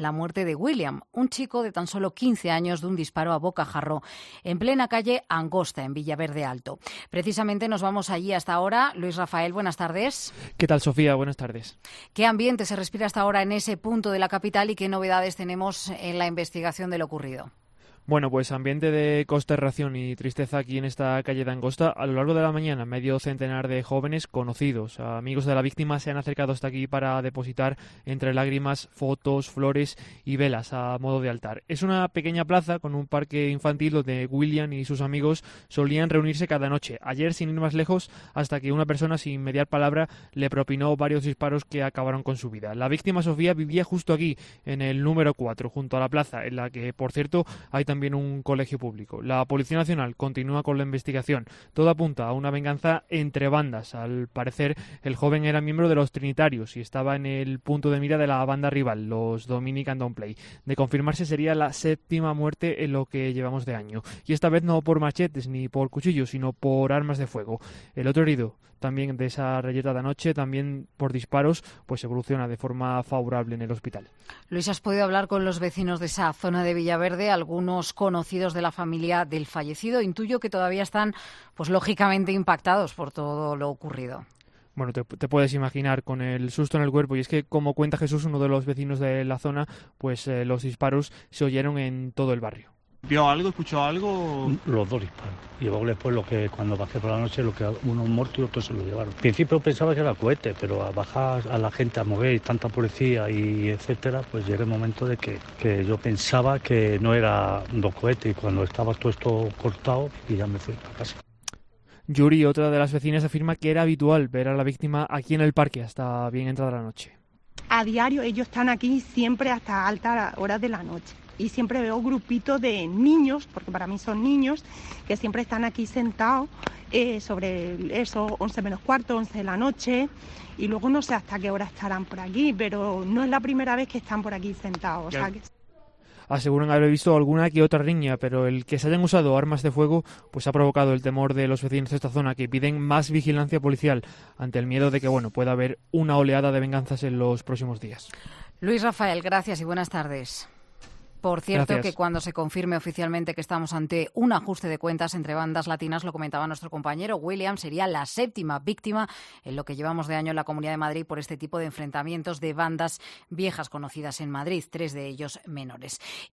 la muerte de William, un chico de tan solo 15 años de un disparo a bocajarro en plena calle Angosta, en Villaverde Alto. Precisamente nos vamos allí hasta ahora. Luis Rafael, buenas tardes. ¿Qué tal, Sofía? Buenas tardes. ¿Qué ambiente se respira hasta ahora en ese punto de la capital y qué novedades tenemos en la investigación de lo ocurrido? Bueno, pues ambiente de consternación y tristeza aquí en esta calle de Angosta. A lo largo de la mañana, medio centenar de jóvenes conocidos, amigos de la víctima, se han acercado hasta aquí para depositar entre lágrimas fotos, flores y velas a modo de altar. Es una pequeña plaza con un parque infantil donde William y sus amigos solían reunirse cada noche. Ayer, sin ir más lejos, hasta que una persona sin mediar palabra le propinó varios disparos que acabaron con su vida. La víctima, Sofía, vivía justo aquí, en el número 4, junto a la plaza, en la que, por cierto, hay también un colegio público. La Policía Nacional continúa con la investigación. Todo apunta a una venganza entre bandas. Al parecer, el joven era miembro de los Trinitarios y estaba en el punto de mira de la banda rival, los Dominican Downplay. De confirmarse, sería la 7ª muerte en lo que llevamos de año. Y esta vez no por machetes ni por cuchillos, sino por armas de fuego. El otro herido, también de esa reyerta de anoche, también por disparos, pues evoluciona de forma favorable en el hospital. Luis, ¿has podido hablar con los vecinos de esa zona de Villaverde? Algunos conocidos de la familia del fallecido. Intuyo que todavía están, pues lógicamente, impactados por todo lo ocurrido. Bueno, te puedes imaginar con el susto en el cuerpo. Y es que, como cuenta Jesús, uno de los vecinos de la zona, pues los disparos se oyeron en todo el barrio. ¿Vio algo? ¿Escuchó algo? Los dos disparos. Y luego después, cuando bajé por la noche, uno muerto y otro se lo llevaron. Al principio pensaba que era cohete, pero al bajar a la gente a mover, tanta policía y etcétera, pues llega el momento de que yo pensaba que no era dos cohetes. Y cuando estaba todo esto cortado, y ya me fui para casa. Yuri, otra de las vecinas, afirma que era habitual ver a la víctima aquí en el parque hasta bien entrada la noche. A diario ellos están aquí siempre hasta altas horas de la noche. Y siempre veo grupitos de niños, porque para mí son niños, que siempre están aquí sentados sobre eso, 11 menos cuarto, 11 de la noche. Y luego no sé hasta qué hora estarán por aquí, pero no es la primera vez que están por aquí sentados. O sea que... Aseguran haber visto alguna que otra riña, pero el que se hayan usado armas de fuego pues ha provocado el temor de los vecinos de esta zona, que piden más vigilancia policial ante el miedo de que pueda haber una oleada de venganzas en los próximos días. Luis Rafael, gracias y buenas tardes. Por cierto, Gracias. Que cuando se confirme oficialmente que estamos ante un ajuste de cuentas entre bandas latinas, lo comentaba nuestro compañero, William sería la 7ª víctima en lo que llevamos de año en la Comunidad de Madrid por este tipo de enfrentamientos de bandas viejas conocidas en Madrid, 3 de ellos menores.